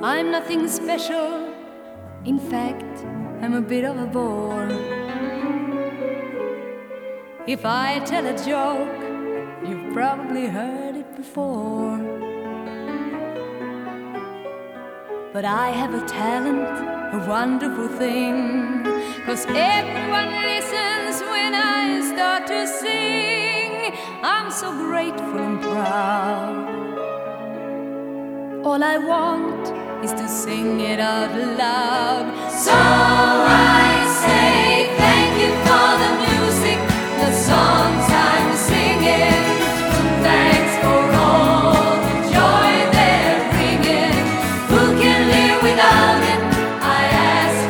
I'm nothing special. In fact, I'm a bit of a bore. If I tell a joke, you've probably heard it before. But I have a talent, a wonderful thing, 'cause everyone listens when I start to sing. I'm so grateful and proud. All I want is to sing it out loud. So